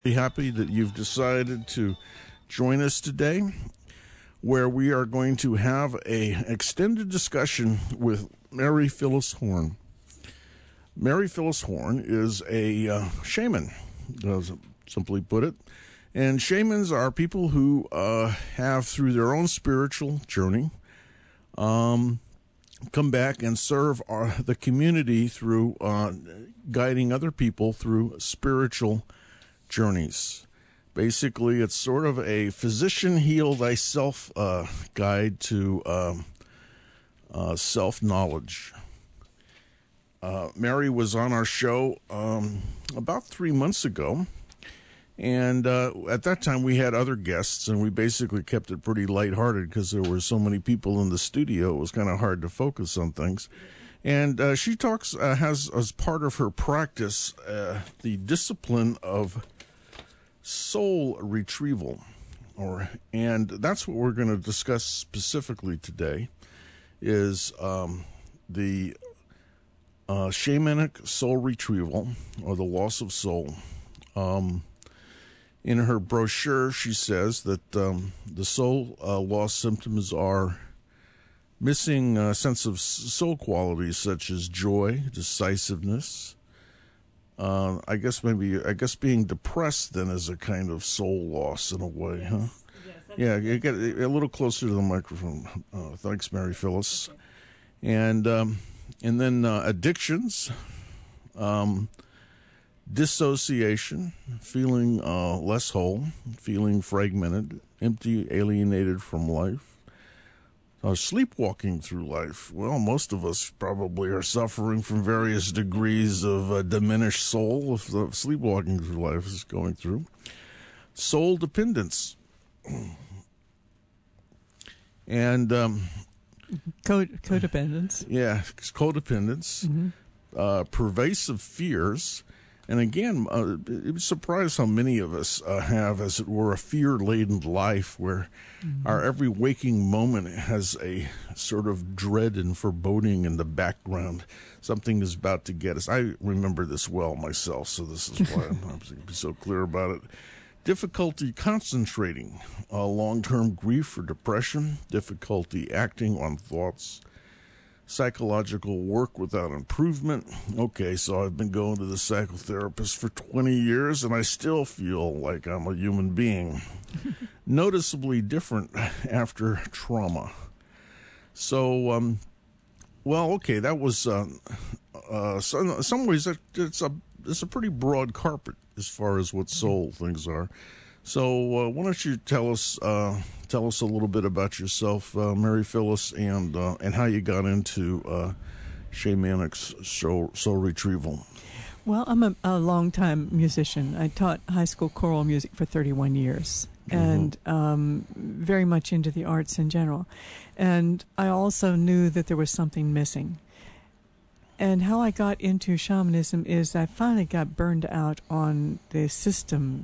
Happy that you've decided to join us today, where we are going to have an extended discussion with Mary Phyllis Horn. Mary Phyllis Horn is a shaman, simply put it. And shamans are people who have, through their own spiritual journey, come back and serve the community through guiding other people through spiritual journeys. Basically, it's sort of a physician heal thyself guide to self-knowledge. Mary was on our show about 3 months ago, and at that time we had other guests, and we basically kept it pretty lighthearted because there were so many people in the studio. It was kind of hard to focus on things. And she talks, has as part of her practice, the discipline of soul retrieval, and that's what we're going to discuss specifically today, is the shamanic soul retrieval, or the loss of soul. In her brochure, she says that the soul loss symptoms are missing a sense of soul qualities such as joy, decisiveness. I guess being depressed then is a kind of soul loss in a way, huh? Yes, yeah, you get a little closer to the microphone. Thanks, Mary Phyllis. Okay. And then addictions, dissociation, feeling less whole, feeling fragmented, empty, alienated from life. Sleepwalking through life. Well, most of us probably are suffering from various degrees of diminished soul if the sleepwalking through life is going through. Soul dependence. And codependence. Yeah, codependence. Mm-hmm. Pervasive fears. And again, it was surprised how many of us have, as it were, a fear-laden life where our every waking moment has a sort of dread and foreboding in the background. Something is about to get us. I remember this well myself, so this is why I'm going to be so clear about it. Difficulty concentrating, long-term grief or depression, difficulty acting on thoughts, psychological work without improvement. Okay, so I've been going to the psychotherapist for 20 years, and I still feel like I'm a human being. Noticeably different after trauma. So, well, okay, that was, some ways, it's a pretty broad carpet as far as what soul things are. So why don't you tell us a little bit about yourself, Mary Phyllis, and how you got into shamanic soul retrieval. Well, I'm a long-time musician. I taught high school choral music for 31 years, and very much into the arts in general. And I also knew that there was something missing. And how I got into shamanism is I finally got burned out on the system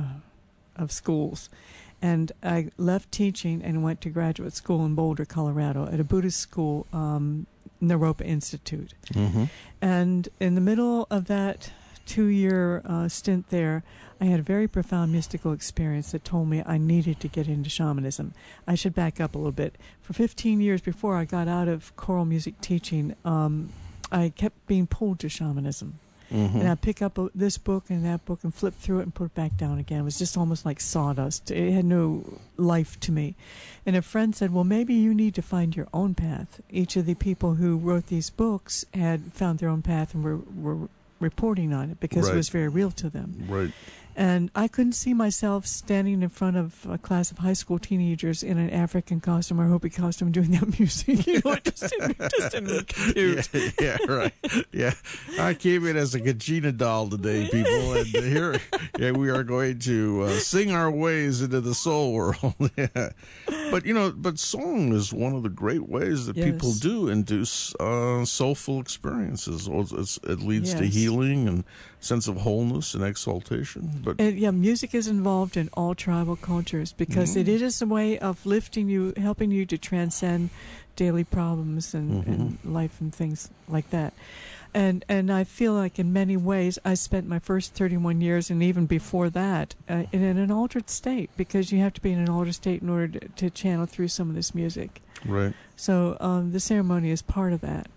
of schools. And I left teaching and went to graduate school in Boulder, Colorado, at a Buddhist school, Naropa Institute. Mm-hmm. And in the middle of that 2-year stint there, I had a very profound mystical experience that told me I needed to get into shamanism. I should back up a little bit. For 15 years before I got out of choral music teaching, I kept being pulled to shamanism. Mm-hmm. And I'd pick up this book and that book and flip through it and put it back down again. It was just almost like sawdust. It had no life to me. And a friend said, well, maybe you need to find your own path. Each of the people who wrote these books had found their own path and were reporting on it because it was very real to them. Right. And I couldn't see myself standing in front of a class of high school teenagers in an African costume or Hopi costume doing that music. You know, it just didn't look cute. Yeah, right. Yeah. I came in as a Gugina doll today, people, and here we are going to sing our ways into the soul world. Yeah. But song is one of the great ways that people do induce soulful experiences. It leads to healing and sense of wholeness and exaltation. Music is involved in all tribal cultures because it is a way of lifting you, helping you to transcend daily problems and life and things like that. And I feel like in many ways I spent my first 31 years and even before that in an altered state, because you have to be in an altered state in order to channel through some of this music. Right. So the ceremony is part of that.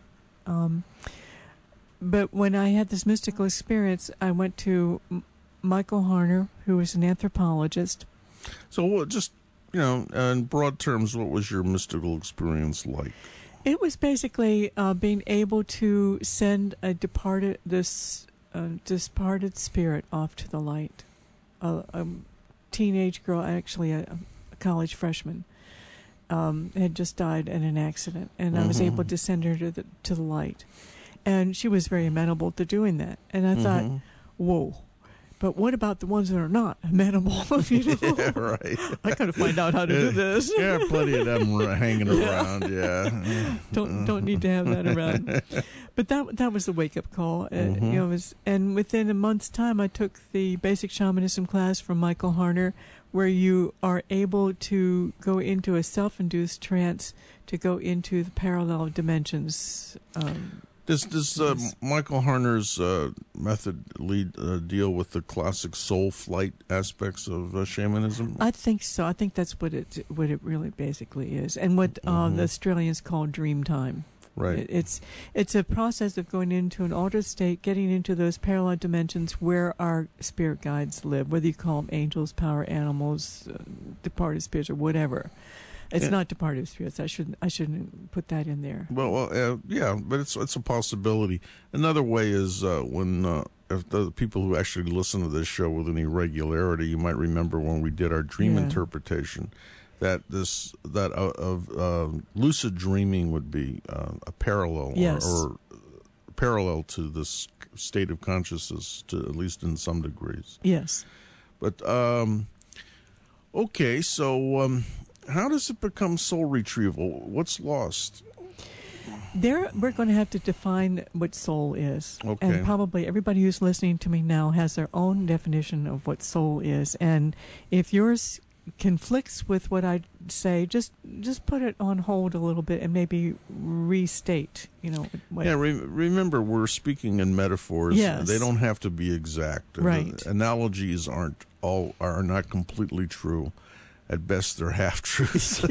But when I had this mystical experience, I went to Michael Harner, who is an anthropologist. So just, in broad terms, what was your mystical experience like? It was basically being able to send a departed spirit off to the light. A teenage girl, actually a college freshman, had just died in an accident, and I was able to send her to the light. And she was very amenable to doing that. And I thought, whoa. But what about the ones that are not amenable? Yeah, right. I got to find out how to do this. Yeah, plenty of them hanging around. Yeah. Don't need to have that around. But that was the wake up call. And within a month's time, I took the basic shamanism class from Michael Harner, where you are able to go into a self-induced trance to go into the parallel dimensions. Does Michael Harner's method deal with the classic soul flight aspects of shamanism? I think so. I think that's what it really basically is, and what the Australians call dream time. Right. It's a process of going into an altered state, getting into those parallel dimensions where our spirit guides live, whether you call them angels, power animals, departed spirits, or whatever. It's not departed spirits. I shouldn't put that in there. Well, yeah, but it's a possibility. Another way is when if the people who actually listen to this show with any regularity, you might remember when we did our dream interpretation, that lucid dreaming would be a parallel or parallel to this state of consciousness, to at least in some degrees. Yes. But okay, so. How does it become soul retrieval? What's lost? We're going to have to define what soul is. Okay. And probably everybody who's listening to me now has their own definition of what soul is. And if yours conflicts with what I say, just put it on hold a little bit and maybe restate, remember, we're speaking in metaphors. Yes. They don't have to be exact. Right. Analogies are not completely true. At best, they're half truths.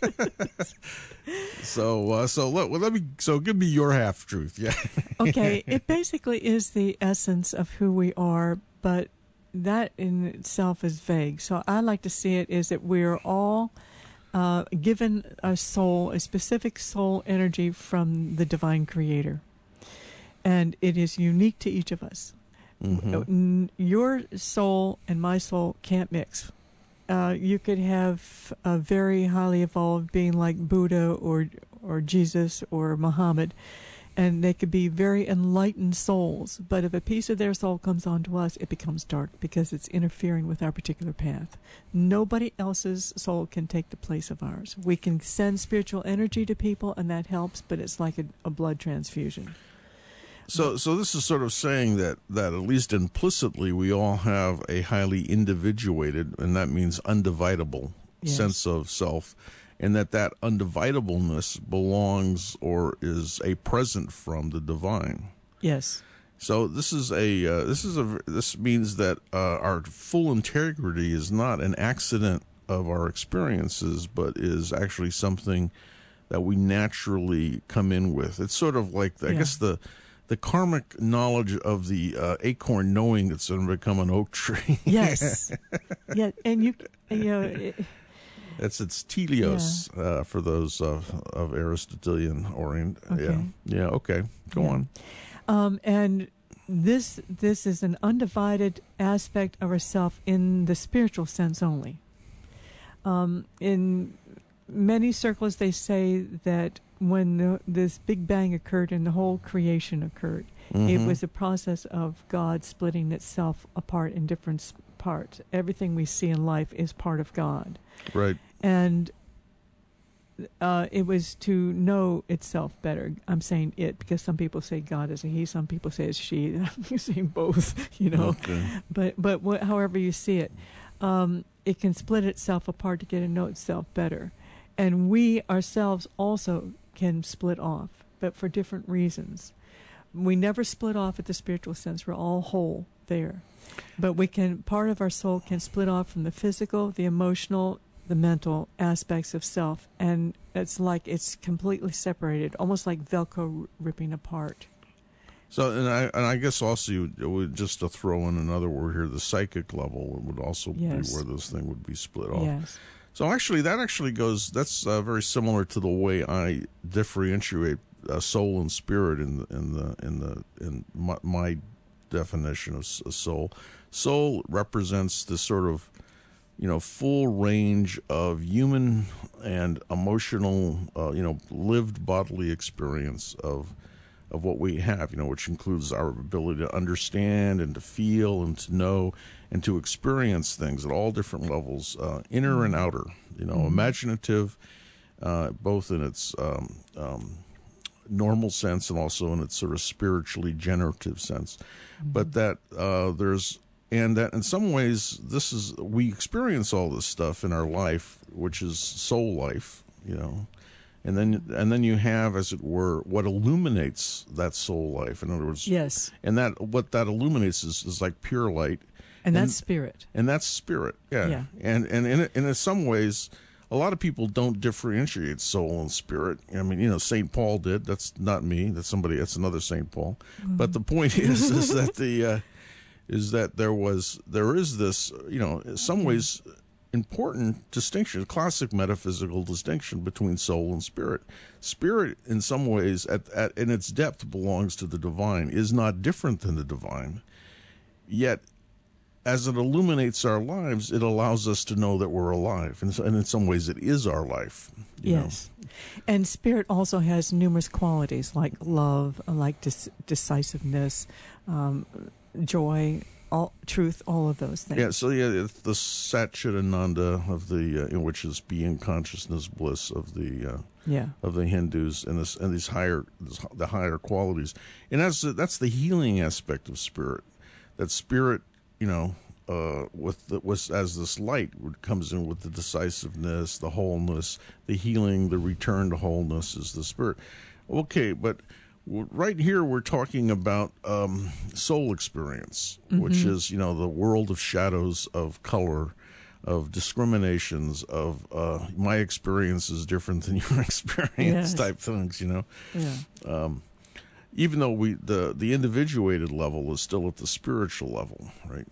So give me your half truth. Yeah. Okay. It basically is the essence of who we are, but that in itself is vague. So I like to see it is that we're all given a soul, a specific soul energy from the divine creator, and it is unique to each of us. Your soul and my soul can't mix. You could have a very highly evolved being like Buddha or Jesus or Muhammad, and they could be very enlightened souls. But if a piece of their soul comes onto us, it becomes dark because it's interfering with our particular path. Nobody else's soul can take the place of ours. We can send spiritual energy to people, and that helps, but it's like a blood transfusion. So this is sort of saying that at least implicitly we all have a highly individuated, and that means undividable, sense of self, and that undividableness belongs or is a present from the divine. Yes. So this means that our full integrity is not an accident of our experiences, but is actually something that we naturally come in with. It's sort of like I guess the karmic knowledge of the acorn knowing it's going to become an oak tree. Yes. Yeah, and it's Telos for those of Aristotelian orient. Okay. Yeah. Okay. Go on. And this is an undivided aspect of ourself in the spiritual sense only. In many circles, they say that when this Big Bang occurred and the whole creation occurred, it was a process of God splitting itself apart in different parts. Everything we see in life is part of God. Right. And it was to know itself better. I'm saying it because some people say God is a he, some people say it's she. I'm saying both, Okay. But however you see it, it can split itself apart to get to know itself better. And we ourselves also can split off, but for different reasons. we never split off at the spiritual sense. We're all whole there. But part of our soul can split off from the physical, the emotional, the mental aspects of self. And it's like it's completely separated, almost like Velcro ripping apart. So, and I guess also, just to throw in another word here, the psychic level would also be where this thing would be split off. Yes. So actually, that's very similar to the way I differentiate soul and spirit in my definition of soul. Soul represents this sort of, full range of human and emotional, lived bodily experience of what we have, which includes our ability to understand and to feel and to know and to experience things at all different levels, inner and outer, imaginative, both in its normal sense and also in its sort of spiritually generative sense. But that that in some ways we experience all this stuff in our life, which is soul life, And then you have, as it were, what illuminates that soul life. In other words, yes, and what that illuminates is like pure light, and that's spirit. And that's spirit, yeah. And in some ways, a lot of people don't differentiate soul and spirit. I mean, Saint Paul did. That's not me. That's somebody. That's another Saint Paul. Mm-hmm. But the point is that there is this, in some ways, important distinction, classic metaphysical distinction between soul and spirit. Spirit, in some ways, in its depth, belongs to the divine, is not different than the divine. Yet, as it illuminates our lives, it allows us to know that we're alive. And in some ways, it is our life. Yes. And spirit also has numerous qualities like love, like decisiveness, joy, truth, all of those things. Yeah, so it's the Satchitananda of which is being consciousness bliss of the Hindus, and these the higher qualities, and that's the healing aspect of spirit. That spirit, as this light comes in with the decisiveness, the wholeness, the healing, the return to wholeness is the spirit. Okay, but right here we're talking about soul experience, which is, the world of shadows, of color, of discriminations, of my experience is different than your experience type things, Yeah. Even though the individuated level is still at the spiritual level, right?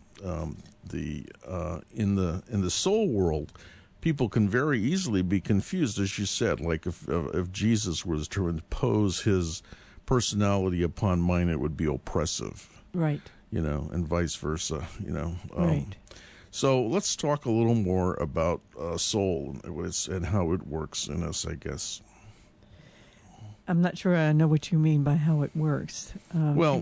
In the soul world, people can very easily be confused, as you said. Like if Jesus was to impose his personality upon mine, it would be oppressive, right? And vice versa, right. So let's talk a little more about soul and how it works in us, I guess. I'm not sure I know what you mean by how it works. We're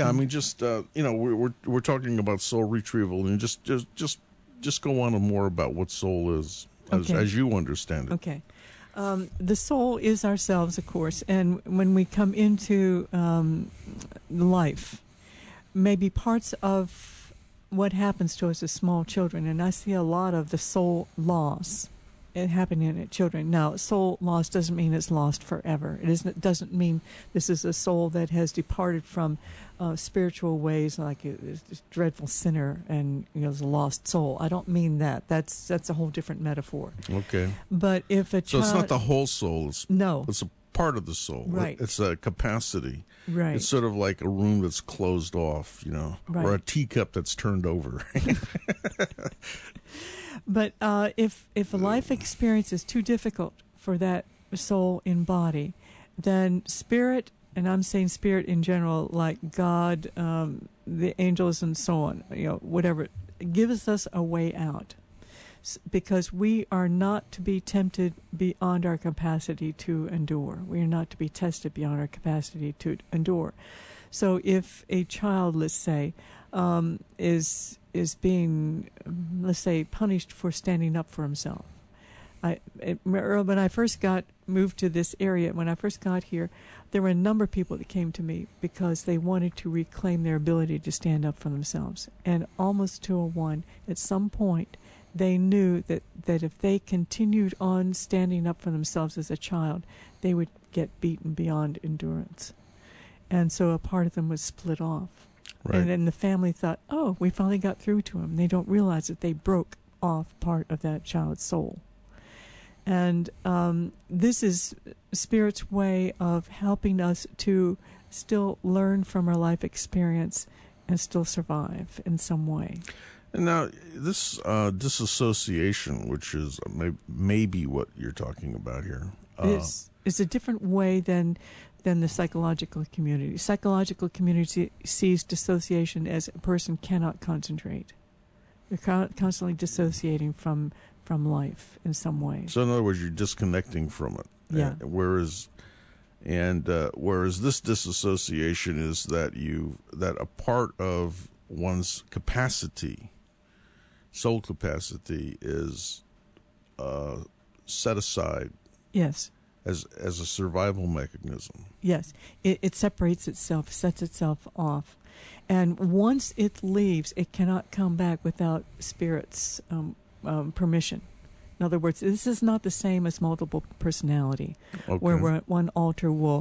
talking about soul retrieval, and just go on more about what soul is as you understand it. Okay. The soul is ourselves, of course, and when we come into life, maybe parts of what happens to us as small children, and I see a lot of the soul loss happening in children. Now, soul loss doesn't mean it's lost forever. It doesn't mean this is a soul that has departed from spiritual ways, like a dreadful sinner and is a lost soul. I don't mean that. That's a whole different metaphor. Okay. But if a child, so it's not the whole soul. It's a part of the soul. Right. It's a capacity. Right. It's sort of like a room that's closed off, right. or a teacup that's turned over. But if a life experience is too difficult for that soul in body, then spirit, and I'm saying spirit in general, like God, the angels and so on, whatever, gives us a way out. Because we are not to be tempted beyond our capacity to endure. We are not to be tested beyond our capacity to endure. So if a child, let's say, is being, let's say, punished for standing up for himself. When I first moved to this area, when I first got here, there were a number of people that came to me because they wanted to reclaim their ability to stand up for themselves. And almost to a one, at some point, they knew that if they continued on standing up for themselves as a child, they would get beaten beyond endurance. And so a part of them was split off. Right. And then the family thought, oh, we finally got through to him. They don't realize that they broke off part of that child's soul. And this is Spirit's way of helping us to still learn from our life experience and still survive in some way. And now, this disassociation, which is maybe what you're talking about here, is a different way than the psychological community. Psychological community sees dissociation as a person cannot concentrate. They're constantly dissociating from life in some way. So in other words, you're disconnecting from it. Yeah. Whereas this disassociation is that a part of one's capacity, soul capacity, is set aside. Yes. As a survival mechanism. Yes. It separates itself, sets itself off. And once it leaves, it cannot come back without Spirit's permission. In other words, this is not the same as multiple personality, Okay. where one alter will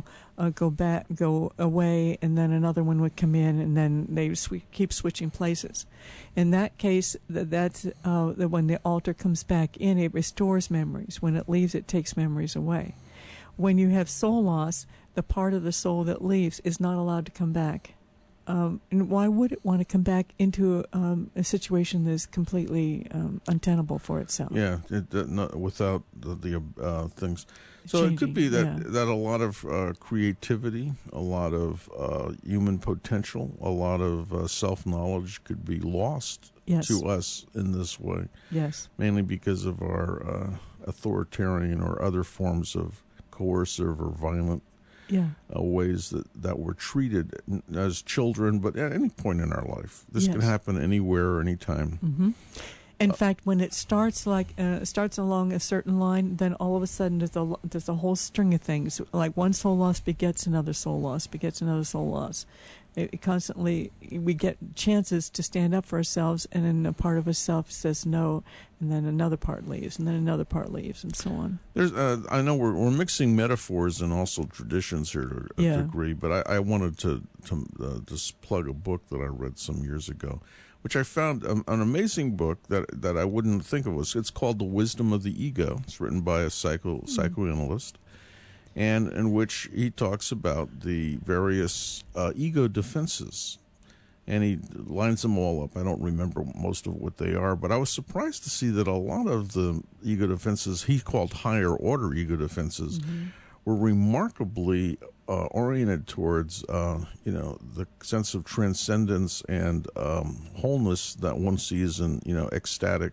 go away, and then another one would come in, and then they keep switching places. In that case, that's when the alter comes back in, it restores memories. When it leaves, it takes memories away. When you have soul loss, the part of the soul that leaves is not allowed to come back. And why would it want to come back into a situation that is completely untenable for itself? Yeah, without the things. So Changing, it could be that, yeah. that a lot of creativity, a lot of human potential, a lot of self-knowledge could be lost Yes. to us in this way. Yes. Mainly because of our authoritarian or other forms of coercive or violent Yeah. ways that we're treated as children, but at any point in our life. This can Yes. happen anywhere, anytime. Mm-hmm. In fact, when it starts starts along a certain line, then all of a sudden there's a whole string of things. Like one soul loss begets another soul loss, begets another soul loss. It constantly, we get chances to stand up for ourselves, and then a part of ourself says no, and then another part leaves, and then another part leaves, and so on. There's, I know we're mixing metaphors and also traditions here to a degree, but I wanted to just plug a book that I read some years ago, which I found an amazing book that I wouldn't think of. It's called The Wisdom of the Ego. It's written by a psychoanalyst, and in which he talks about the various ego defenses. And he lines them all up. I don't remember most of what they are, but I was surprised to see that a lot of the ego defenses he called higher order ego defenses were remarkably oriented towards, the sense of transcendence and wholeness that one sees in, ecstatic,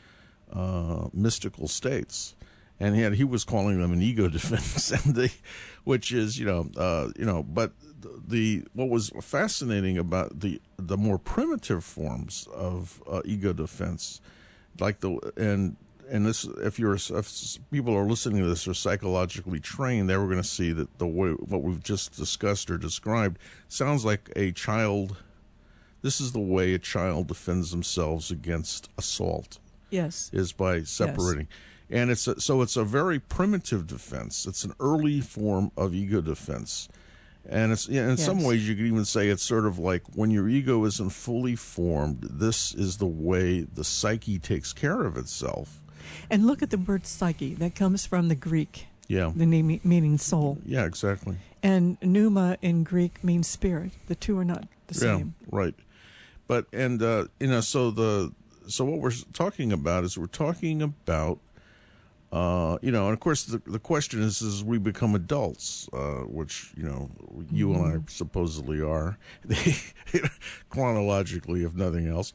mystical states. And he was calling them an ego defense, and which is, but what was fascinating about the more primitive forms of ego defense, like this, if people are listening to this are psychologically trained, they were going to see that the way what we've just discussed or described sounds like a child. This is the way a child defends themselves against assault. Yes, is by separating. Yes. And it's a very primitive defense. It's an early form of ego defense. And it's in some ways you could even say it's sort of like when your ego isn't fully formed, this is the way the psyche takes care of itself. And look at the word psyche. That comes from the Greek. Yeah. The name meaning soul. Yeah, exactly. And pneuma in Greek means spirit. The two are not the same. Yeah, right. But so what we're talking about is and of course the question is as we become adults, which, you and I supposedly are, chronologically, if nothing else,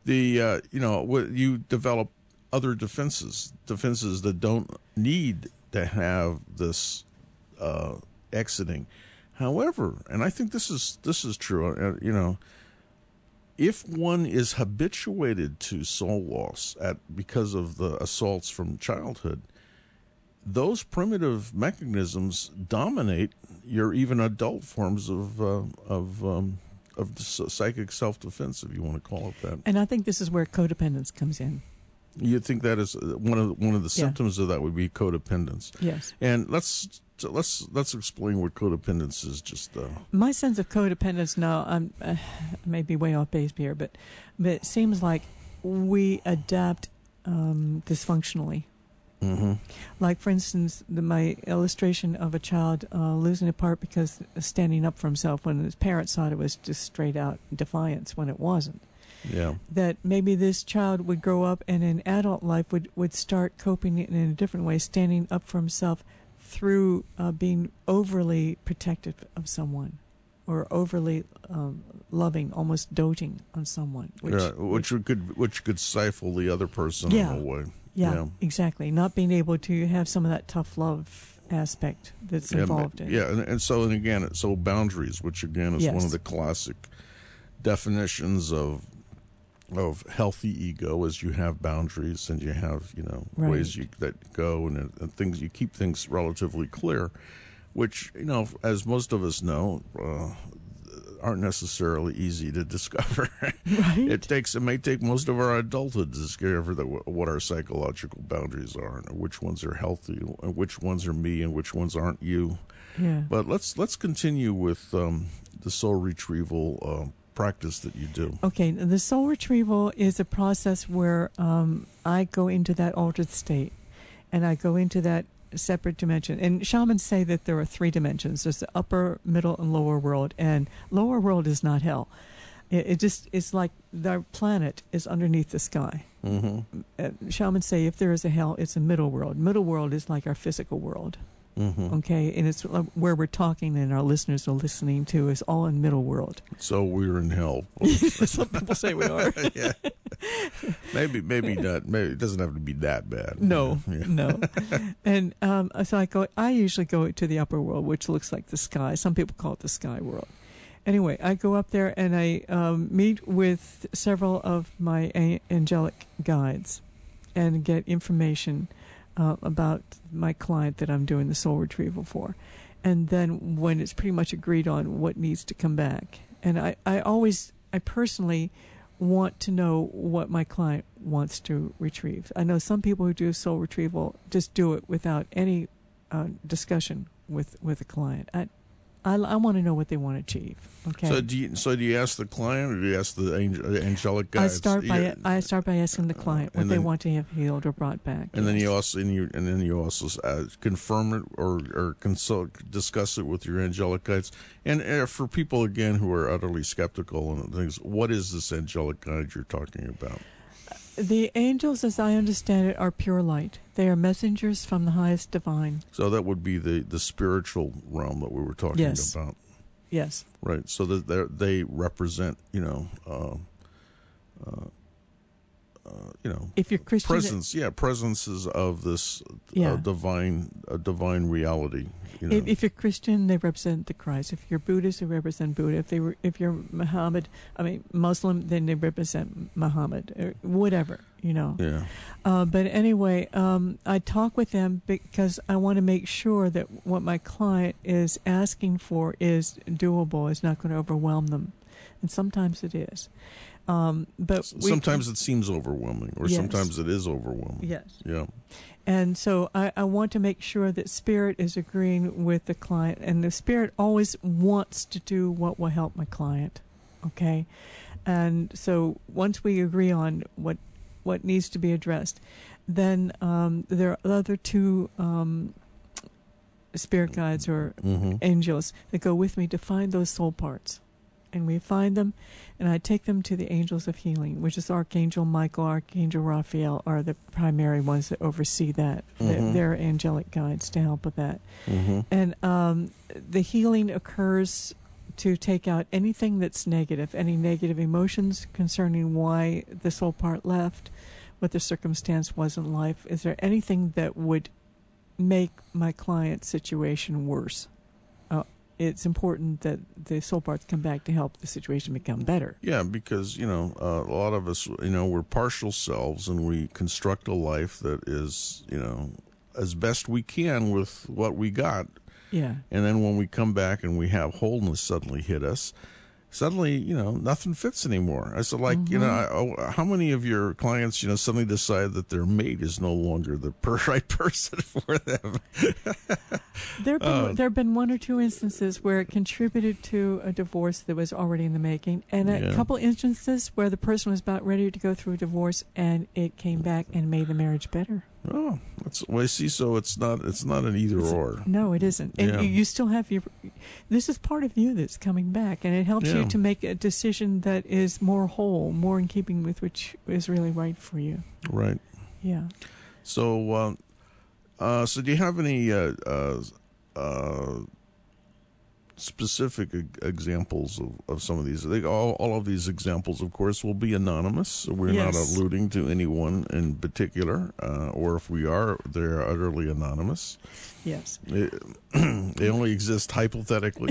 you develop other defenses that don't need to have this exiting. However, and I think this is true, if one is habituated to soul loss because of the assaults from childhood, those primitive mechanisms dominate your even adult forms of psychic self-defense, if you want to call it that. And I think this is where codependence comes in. You think that is one of the symptoms of that would be codependence? Yes. And let's explain what codependence is. Just my sense of codependence. Now, I may be way off base here, but it seems like we adapt dysfunctionally. Mm-hmm. Like, for instance, my illustration of a child losing a part because standing up for himself when his parents thought it was just straight out defiance when it wasn't. Yeah. That maybe this child would grow up and in adult life would start coping in a different way, standing up for himself through being overly protective of someone, or overly loving, almost doting on someone. Which could stifle the other person in a way. Yeah, exactly. Not being able to have some of that tough love aspect that's involved in it. Yeah, and again, boundaries, which again is one of the classic definitions of healthy ego, is you have boundaries and you have ways that go and things, you keep things relatively clear, which as most of us know aren't necessarily easy to discover. Right. It may take most of our adulthood to discover what our psychological boundaries are, and which ones are healthy, and which ones are me, and which ones aren't you. Yeah. But let's continue with the soul retrieval practice that you do. Okay, the soul retrieval is a process where I go into that altered state, and I go into that separate dimension. And shamans say that there are 3 dimensions. There's the upper, middle, and lower world. And lower world is not hell. It's like the planet is underneath the sky. Mm-hmm. Shamans say if there is a hell, it's a middle world. Middle world is like our physical world. Mm-hmm. Okay, and it's where we're talking and our listeners are listening to is all in middle world. So we're in hell. Some people say we are. Yeah. Maybe not. Maybe it doesn't have to be that bad. No, Yeah. no. And so I usually go to the upper world, which looks like the sky. Some people call it the sky world. Anyway, I go up there and I meet with several of my angelic guides and get information about my client that I'm doing the soul retrieval for. And then when it's pretty much agreed on what needs to come back. And I personally want to know what my client wants to retrieve. I know some people who do soul retrieval just do it without any discussion with a client. I want to know what they want to achieve. Okay. So do you ask the client, or do you ask the angelic guides? I start by asking the client what they want to have healed or brought back. And then you also confirm it or discuss it with your angelic guides. And for people again who are utterly skeptical and things, what is this angelic guide you're talking about? The angels, as I understand it, are pure light. They are messengers from the highest divine. So that would be the spiritual realm that we were talking about. Yes. Right. So that they represent, if you're Christian, presences of this divine reality. If you're Christian, they represent the Christ. If you're Buddhist, they represent Buddha. If you're Muslim, then they represent Muhammad, or whatever, Yeah. But anyway, I talk with them because I want to make sure that what my client is asking for is doable, is not going to overwhelm them. And sometimes it is. But sometimes it seems overwhelming, or sometimes it is overwhelming. Yes. Yeah. And so I want to make sure that Spirit is agreeing with the client, and the Spirit always wants to do what will help my client. Okay? And so once we agree on what needs to be addressed, then there are other 2 spirit guides or angels that go with me to find those soul parts. And we find them, and I take them to the angels of healing, which is Archangel Michael, Archangel Raphael are the primary ones that oversee that. They're angelic guides to help with that. Mm-hmm. And the healing occurs to take out anything that's negative, any negative emotions concerning why the soul part left, what the circumstance was in life. Is there anything that would make my client's situation worse? It's important that the soul parts come back to help the situation become better. Yeah, because, a lot of us, we're partial selves, and we construct a life that is, as best we can with what we got. Yeah. And then when we come back and we have wholeness suddenly hit us, suddenly, nothing fits anymore. I said, like, how many of your clients, suddenly decide that their mate is no longer the right person for them? There have been one or two instances where it contributed to a divorce that was already in the making, and a couple instances where the person was about ready to go through a divorce, and it came back and made the marriage better. Oh, I see. So it's not an either or. No, it isn't. And you still have this is part of you that's coming back, and it helps you to make a decision that is more whole, more in keeping with which is really right for you. Right. Yeah. So, so do you have any specific examples of some of these? All of these examples, of course, will be anonymous. We're not alluding to anyone in particular, or if we are, they're utterly anonymous. Yes. They only exist hypothetically.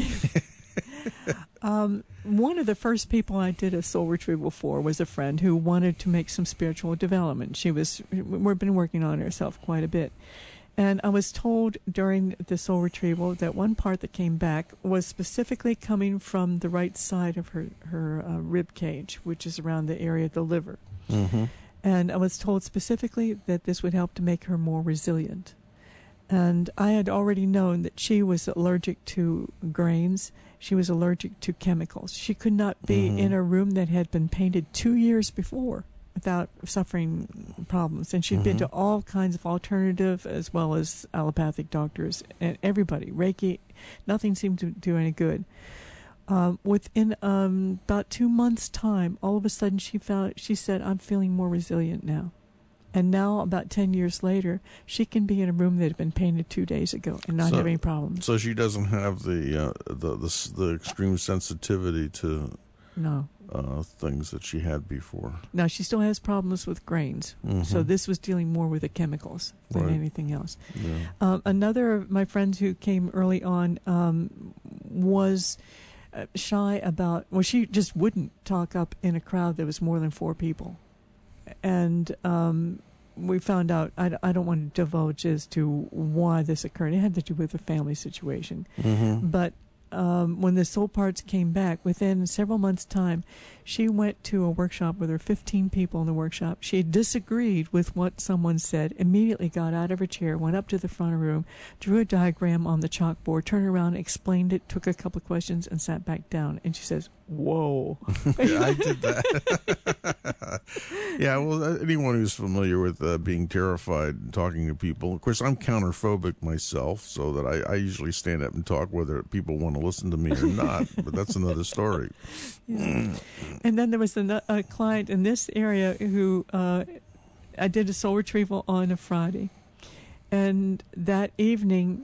One of the first people I did a soul retrieval for was a friend who wanted to make some spiritual development. We've been working on herself quite a bit. And I was told during the soul retrieval that one part that came back was specifically coming from the right side of her rib cage, which is around the area of the liver. Mm-hmm. And I was told specifically that this would help to make her more resilient. And I had already known that she was allergic to grains. She was allergic to chemicals. She could not be in a room that had been painted 2 years before without suffering problems. And she'd been to all kinds of alternative as well as allopathic doctors and everybody. Reiki, nothing seemed to do any good. Within about 2 months' time, all of a sudden she said, I'm feeling more resilient now. And now, about 10 years later, she can be in a room that had been painted 2 days ago and not have any problems. So she doesn't have the extreme sensitivity to things that she had before. Now, she still has problems with grains. Mm-hmm. So this was dealing more with the chemicals than anything else. Yeah. Another of my friends who came early on was shy about, she just wouldn't talk up in a crowd that was more than 4 people. And we found out, I don't want to divulge as to why this occurred. It had to do with the family situation. Mm-hmm. But when the soul parts came back, within several months' time, she went to a workshop with her 15 people in the workshop. She disagreed with what someone said, immediately got out of her chair, went up to the front of the room, drew a diagram on the chalkboard, turned around, explained it, took a couple of questions, and sat back down. And she says, whoa. Yeah, I did that. Yeah, well, anyone who's familiar with being terrified and talking to people, of course, I'm counterphobic myself, so that I usually stand up and talk whether people want to listen to me or not, but that's another story. Yeah. And then there was a client in this area who I did a soul retrieval on a Friday. And that evening,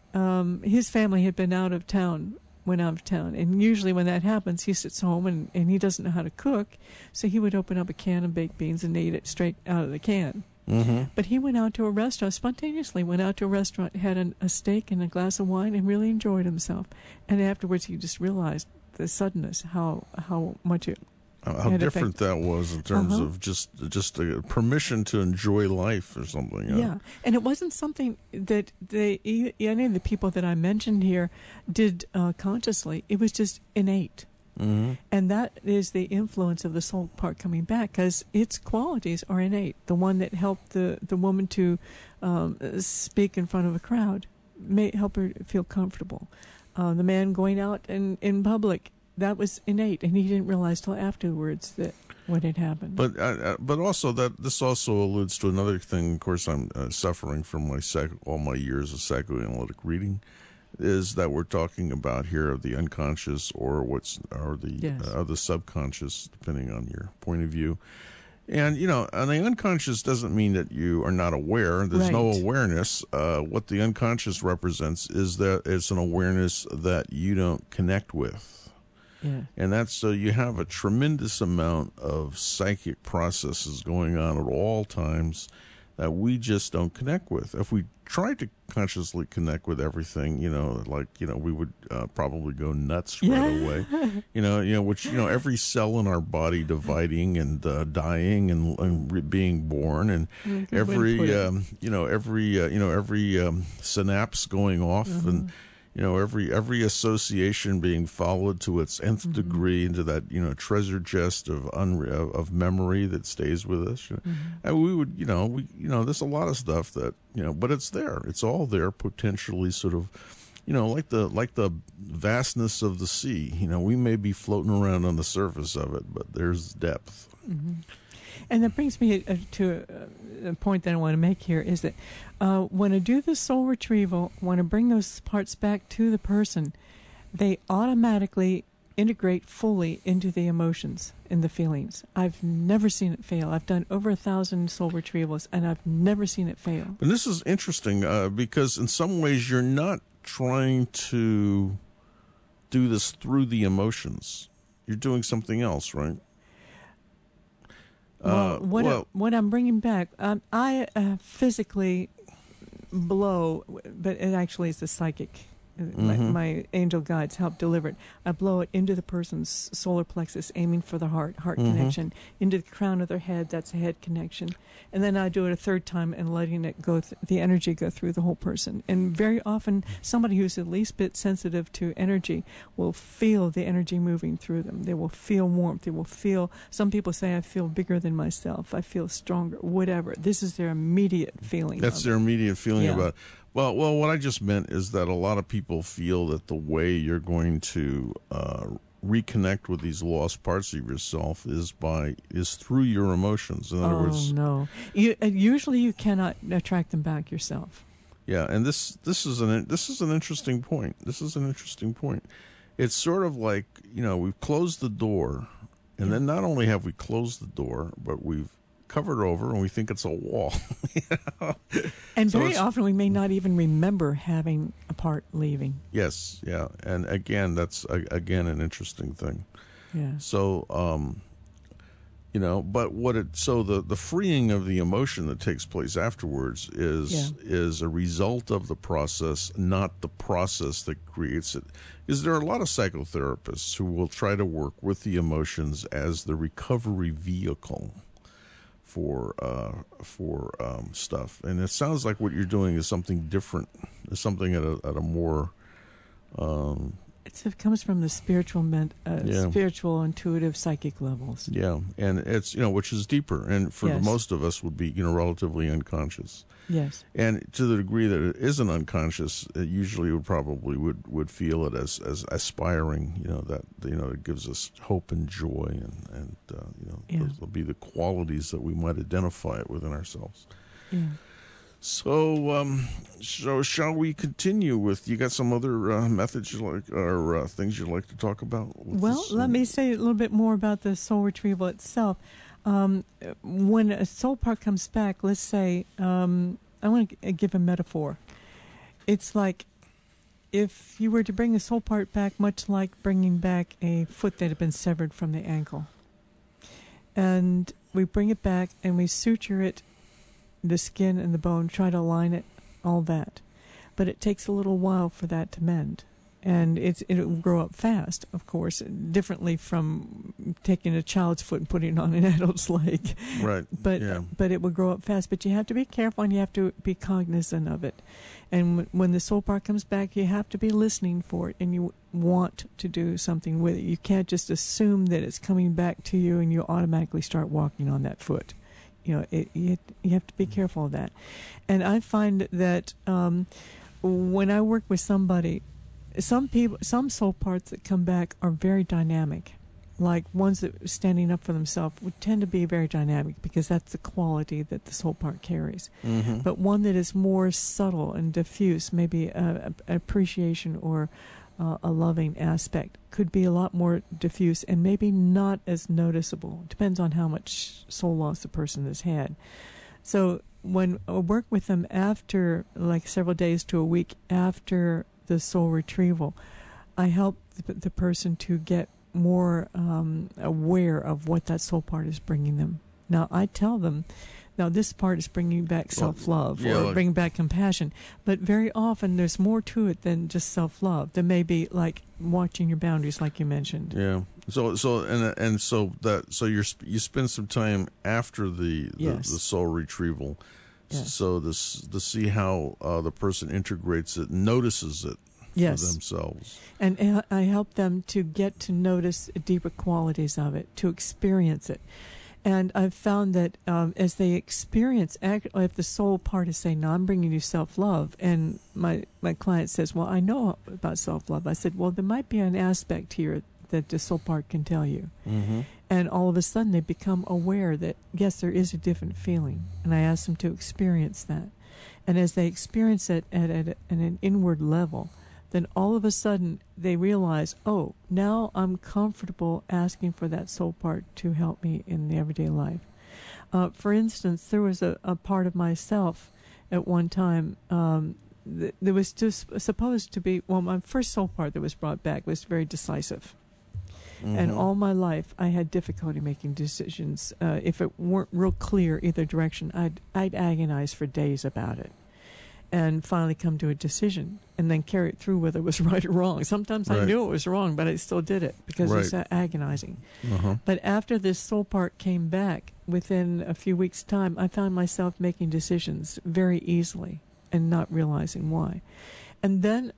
his family had been went out of town. And usually when that happens, he sits home and he doesn't know how to cook. So he would open up a can of baked beans and eat it straight out of the can. Mm-hmm. But he went out to a restaurant, spontaneously went out to a restaurant, had a steak and a glass of wine, and really enjoyed himself. And afterwards he just realized the suddenness, how much it how different that was in terms of just a permission to enjoy life or something. Yeah, and it wasn't something that any of the people that I mentioned here did consciously. It was just innate. Mm-hmm. And that is the influence of the soul part coming back, because its qualities are innate. The one that helped the woman to speak in front of a crowd may help her feel comfortable. The man going out in public, that was innate, and he didn't realize till afterwards that what had happened. But also this also alludes to another thing. Of course, I'm suffering from all my years of psychoanalytic reading. Is that we're talking about here of the unconscious or the subconscious, depending on your point of view. And, and the unconscious doesn't mean that you are not aware. There's no awareness. What the unconscious represents is that it's an awareness that you don't connect with. Yeah. And that's so you have a tremendous amount of psychic processes going on at all times that we just don't connect with. If we tried to consciously connect with everything, we would probably go nuts right away. Every cell in our body dividing and dying and being born, and every synapse going off, and every association being followed to its nth degree into that treasure chest of memory that stays with us. And we would there's a lot of stuff that but it's there. It's all there, potentially sort of like the vastness of the sea. We may be floating around on the surface of it, but there's depth. And that brings me to a point that I want to make here is that when I do the soul retrieval, when I bring those parts back to the person, they automatically integrate fully into the emotions and the feelings. I've never seen it fail. I've done over 1,000 soul retrievals, and I've never seen it fail. And this is interesting because in some ways you're not trying to do this through the emotions. You're doing something else, right? What I'm bringing back, I physically blow, but it actually is the psychic. My angel guides help deliver it. I blow it into the person's solar plexus, aiming for the heart connection, into the crown of their head. That's a head connection. And then I do it a third time and letting it go, the energy go through the whole person. And very often, somebody who's at least bit sensitive to energy will feel the energy moving through them. They will feel warmth. They will feel, some people say, I feel bigger than myself. I feel stronger, whatever. This is their immediate feeling. That's their immediate feeling about it. Well, what I just meant is that a lot of people feel that the way you're going to reconnect with these lost parts of yourself is through your emotions. In other words, no, usually you cannot attract them back yourself. Yeah, and this is an interesting point. This is an interesting point. It's sort of like we've closed the door, and then not only have we closed the door, but we've covered over and we think it's a wall. And so very often we may not even remember having a part leaving. Yes, yeah. And again, that's an interesting thing. Yeah. So but the freeing of the emotion that takes place afterwards is a result of the process, not the process that creates it. Because there are a lot of psychotherapists who will try to work with the emotions as the recovery vehicle for stuff, and it sounds like what you're doing is something different. It's something at a more. It comes from the spiritual, spiritual, intuitive, psychic levels. Yeah, and it's which is deeper, and for most of us would be relatively unconscious. Yes. And to the degree that it isn't unconscious, it usually would feel it as aspiring. That it gives us hope and joy, and those will be the qualities that we might identify it within ourselves. Yeah. So shall we continue with? You got some other methods you like, or things you'd like to talk about? Well, let me say a little bit more about the soul retrieval itself. When a soul part comes back, let's say, I want to give a metaphor. It's like if you were to bring a soul part back, much like bringing back a foot that had been severed from the ankle. And we bring it back and we suture it, the skin and the bone, try to align it, all that. But it takes a little while for that to mend. And it will grow up fast, of course, differently from taking a child's foot and putting it on an adult's leg. Right. But it will grow up fast. But you have to be careful and you have to be cognizant of it. And when the soul part comes back, you have to be listening for it and you want to do something with it. You can't just assume that it's coming back to you and you automatically start walking on that foot. You have to be careful of that. And I find that when I work with somebody, some soul parts that come back are very dynamic. Like ones that are standing up for themselves would tend to be very dynamic because that's the quality that the soul part carries. Mm-hmm. But one that is more subtle and diffuse, maybe an appreciation or a loving aspect, could be a lot more diffuse and maybe not as noticeable. It depends on how much soul loss the person has had. So when I work with them after, like several days to a week after the soul retrieval, I help the person to get more aware of what that soul part is bringing them. Now, I tell them, now this part is bringing back self-love or bringing back compassion, but very often there's more to it than just self-love. There may be like watching your boundaries, like you mentioned. Yeah. So you spend some time after the soul retrieval, so to see how the person integrates it, notices it. Yes. for themselves. And I help them to get to notice deeper qualities of it, to experience it. And I've found that as they experience, if the soul part is saying, no, I'm bringing you self-love, and my client says, well, I know about self-love. I said, well, there might be an aspect here that the soul part can tell you. Mm-hmm. And all of a sudden they become aware that, yes, there is a different feeling. And I ask them to experience that. And as they experience it at an inward level, then all of a sudden they realize, oh, now I'm comfortable asking for that soul part to help me in the everyday life. For instance, there was a part of myself at one time that was just supposed to be, well, my first soul part that was brought back was very decisive. Mm-hmm. And all my life I had difficulty making decisions. If it weren't real clear either direction, I'd agonize for days about it. And finally come to a decision and then carry it through whether it was right or wrong. Sometimes I knew it was wrong, but I still did it because it's agonizing. Uh-huh. But after this soul part came back, within a few weeks' time, I found myself making decisions very easily and not realizing why. And then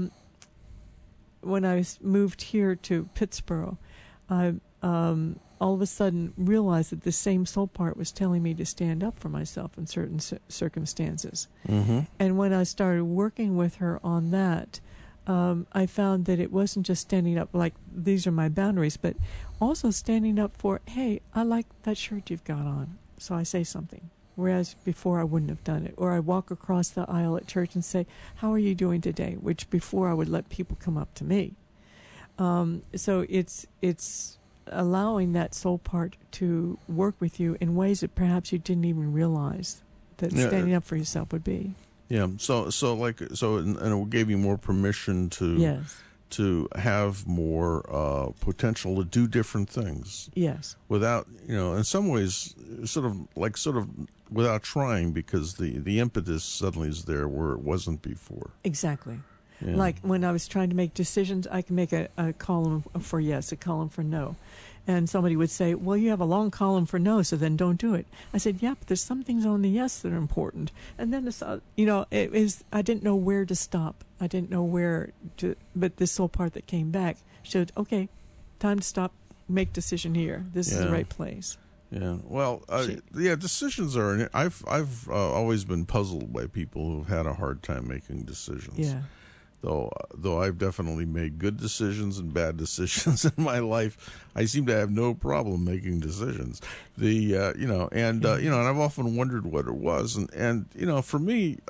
when I moved here to Pittsburgh, I all of a sudden realized that the same soul part was telling me to stand up for myself in certain circumstances. Mm-hmm. And when I started working with her on that, I found that it wasn't just standing up like these are my boundaries, but also standing up for, hey, I like that shirt you've got on, so I say something. Whereas before I wouldn't have done it. Or I walk across the aisle at church and say, how are you doing today? Which before I would let people come up to me. So it's allowing that soul part to work with you in ways that perhaps you didn't even realize that standing up for yourself would be. Yeah. So and it gave you more permission to have more potential to do different things. Yes. Without, in some ways, sort of without trying, because the impetus suddenly is there where it wasn't before. Exactly. Yeah. Like when I was trying to make decisions, I can make a column for yes, a column for no. And somebody would say, well, you have a long column for no, so then don't do it. I said, yeah, but there's some things on the yes that are important. And then, I didn't know where to stop. I didn't know where to, but this soul part that came back showed, okay, time to stop, make decision here. This is the right place. Yeah. Well, decisions are, I've always been puzzled by people who've had a hard time making decisions. Yeah. Though I've definitely made good decisions and bad decisions in my life, I seem to have no problem making decisions. And I've often wondered what it was, and for me,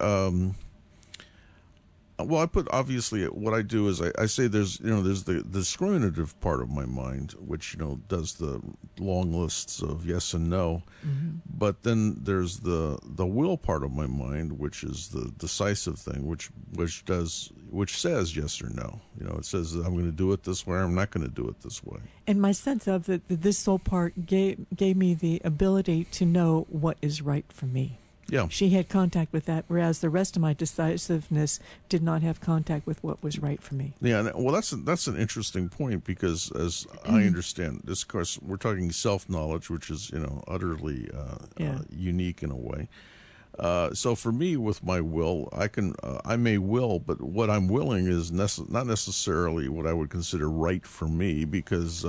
well, obviously what I do is I say there's the discriminative part of my mind, which does the long lists of yes and no, but then there's the will part of my mind, which is the decisive thing, which says yes or no. It says that I'm going to do it this way, or I'm not going to do it this way. And my sense of that this soul part gave me the ability to know what is right for me. Yeah. She had contact with that, whereas the rest of my decisiveness did not have contact with what was right for me. Yeah, well, that's an interesting point, because as I understand this, of course, we're talking self-knowledge, which is utterly unique in a way. So for me, with my will, I may will, but what I'm willing is not necessarily what I would consider right for me, because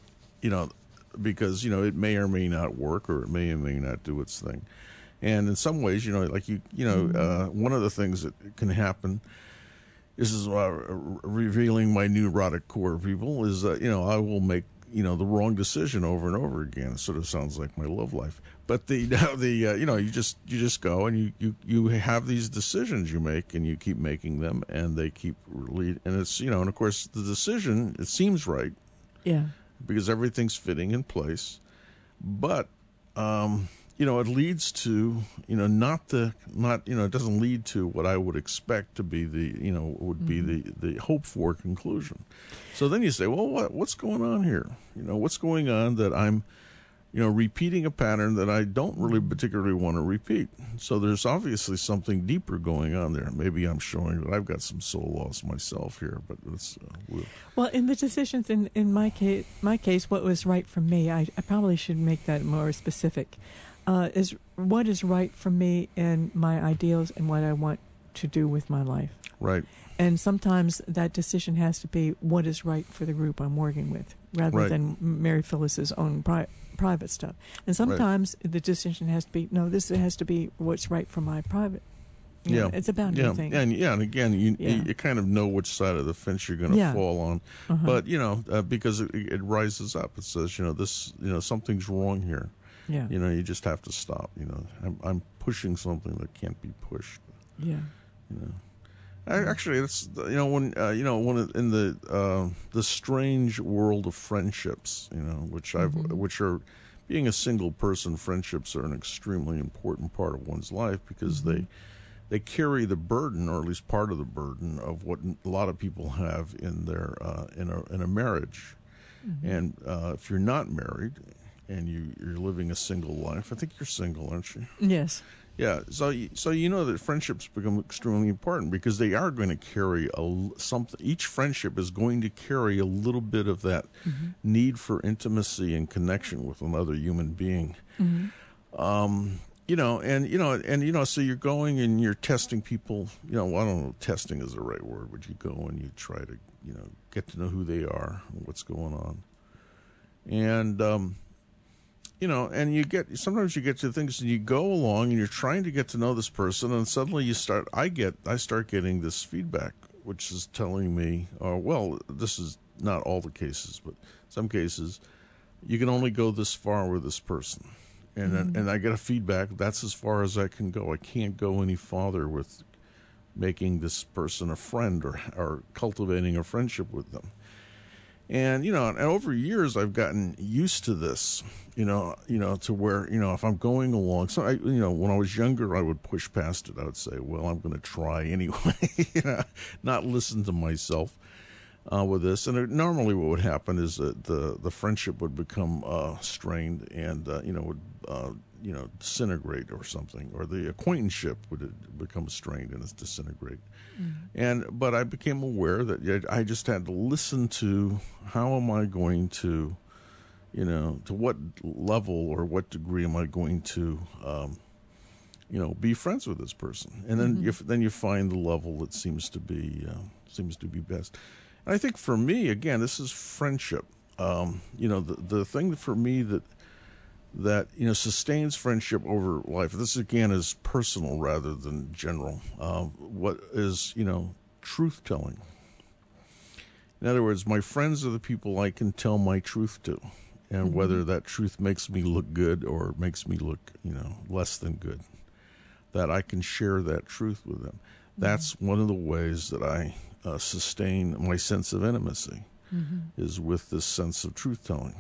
it may or may not work, or it may or may not do its thing. And in some ways, one of the things that can happen is revealing my neurotic core people is I will make the wrong decision over and over again. It sort of sounds like my love life. But you just go and you have these decisions you make, and you keep making them, and they keep and it's and of course the decision, it seems right, because everything's fitting in place, but it leads to, it doesn't lead to what I would expect to be the hope for conclusion. So then you say, well, what's going on here? What's going on that I'm, repeating a pattern that I don't really particularly want to repeat? So there's obviously something deeper going on there. Maybe I'm showing that I've got some soul loss myself here, but it's well, in the decisions in my case, what was right for me, I probably should make that more specific. Is what is right for me and my ideals and what I want to do with my life. Right. And sometimes that decision has to be what is right for the group I'm working with, rather Right. than Mary Phyllis's own private stuff. And sometimes the decision has to be, no, this has to be what's right for my private. You know, it's a boundary thing. And again, you kind of know which side of the fence you're going to fall on, but because it rises up, it says, this, something's wrong here. Yeah. You just have to stop. I'm pushing something that can't be pushed. Yeah. Actually, it's when in the strange world of friendships, which are being a single person, friendships are an extremely important part of one's life because they carry the burden, or at least part of the burden, of what a lot of people have in their in a marriage. And if you're not married and you're living a single life, I think you're single, aren't you? Yes. Yeah, so you know that friendships become extremely important because they are going to carry something. Each friendship is going to carry a little bit of that need for intimacy and connection with another human being. So you're going and you're testing people. I don't know if testing is the right word, but you go and you try to get to know who they are and what's going on, and and sometimes you get to things and you go along and you're trying to get to know this person, and suddenly I start getting this feedback, which is telling me, this is not all the cases, but some cases, you can only go this far with this person. And I get a feedback, that's as far as I can go. I can't go any farther with making this person a friend or cultivating a friendship with them. And, and over years, I've gotten used to this, to where, if I'm going along, so when I was younger, I would push past it. I would say, well, I'm going to try anyway, not listen to myself with this. And normally what would happen is that the friendship would become strained and, would, disintegrate or something, or the acquaintanceship would become strained and disintegrate. But I became aware that I just had to listen to how am I going to, to what level or what degree am I going to, be friends with this person, and then you find the level that seems to be best. And I think for me, again, this is friendship. The thing for me that sustains friendship over life. This again is personal rather than general. What is truth telling? In other words, my friends are the people I can tell my truth to, and whether that truth makes me look good or makes me look less than good, that I can share that truth with them. That's one of the ways that I sustain my sense of intimacy, is with this sense of truth telling.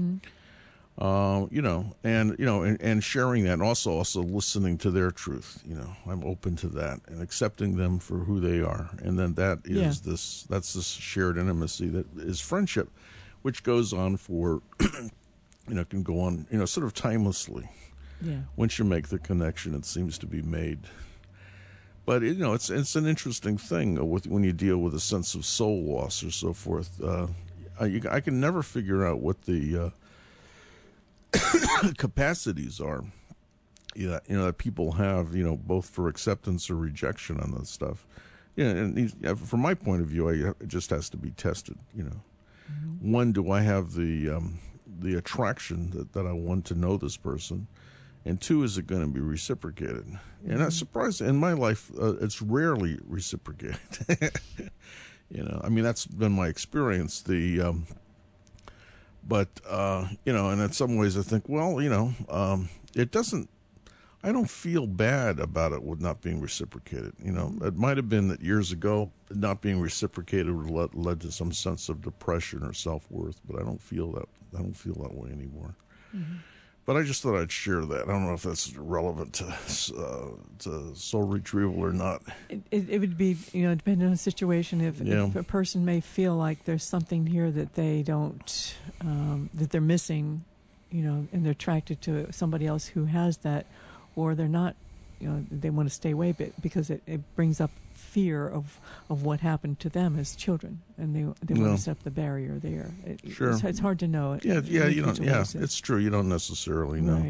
And sharing that, and also listening to their truth. I'm open to that and accepting them for who they are, and then that is that's this shared intimacy that is friendship, which goes on for, can go on, sort of timelessly. Yeah. Once you make the connection, it seems to be made. But it's an interesting thing when you deal with a sense of soul loss or so forth. I can never figure out what the capacities are, that people have, both for acceptance or rejection on that stuff. And from my point of view, it just has to be tested. One, do I have the attraction that I want to know this person? And two, is it going to be reciprocated? And that's surprising. In my life, it's rarely reciprocated. That's been my experience. But and in some ways I think, it doesn't, I don't feel bad about it with not being reciprocated. It might have been that years ago, not being reciprocated would led to some sense of depression or self-worth, but I don't feel that way anymore. But I just thought I'd share that. I don't know if that's relevant to soul retrieval or not. It would be, depending on the situation. If a person may feel like there's something here that they don't, that they're missing, and they're attracted to somebody else who has that, or they're not, they want to stay away because it brings up fear of what happened to them as children, and they want to set up the barrier there. Sure. It's hard to know. Yeah, you don't. Yeah, it's true. You don't necessarily know. Right.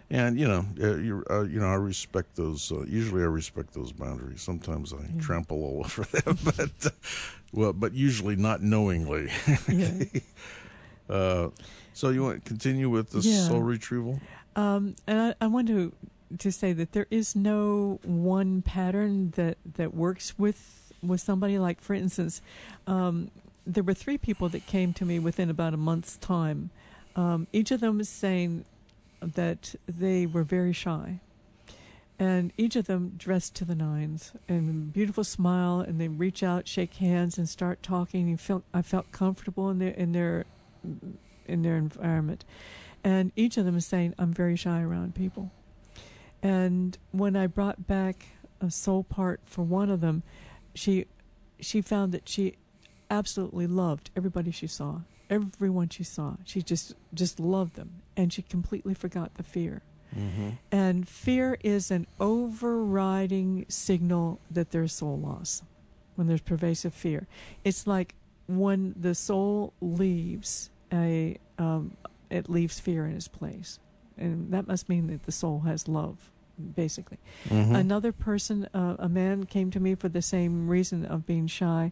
And I respect those. Usually, I respect those boundaries. Sometimes I trample all over them, but usually not knowingly. Yeah. So you want to continue with the soul retrieval? And I want to say that there is no one pattern that works with somebody. Like, for instance, there were 3 people that came to me within about a month's time. Each of them was saying that they were very shy, and each of them dressed to the nines and beautiful smile, and they reach out, shake hands, and start talking. I felt comfortable in their environment, and each of them is saying, I'm very shy around people. And when I brought back a soul part for one of them, she found that she absolutely loved everybody she saw. Everyone she saw, she just loved them, and she completely forgot the fear. Mm-hmm. And fear is an overriding signal that there's soul loss. When there's pervasive fear, it's like when the soul leaves, it leaves fear in its place, and that must mean that the soul has love, basically. Mm-hmm. Another person, a man, came to me for the same reason of being shy.